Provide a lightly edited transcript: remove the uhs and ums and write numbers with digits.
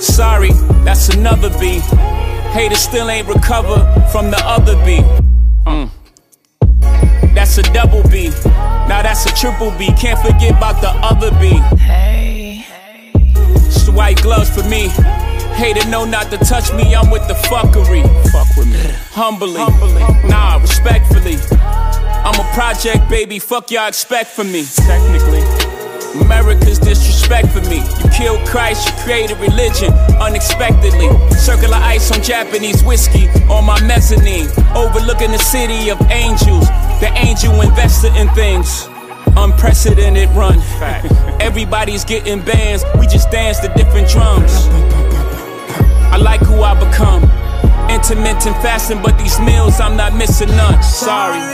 Sorry, that's another B. Haters still ain't recovered from the other B. That's a double B. Now that's a triple B. Can't forget about the other B. Hey. It's the white gloves for me. Hater know not to touch me, I'm with the fuckery. Fuck with me. Humbly. Nah, respectfully. I'm a project, baby, fuck y'all expect from me. Technically. America's disrespect for me. You killed Christ, you created religion unexpectedly. Circular ice on Japanese whiskey on my mezzanine, overlooking the city of angels. The angel invested in things. Unprecedented run. Everybody's getting bands, we just dance to different drums. I like who I become. Intermittent fasting, but these meals I'm not missing none. Sorry.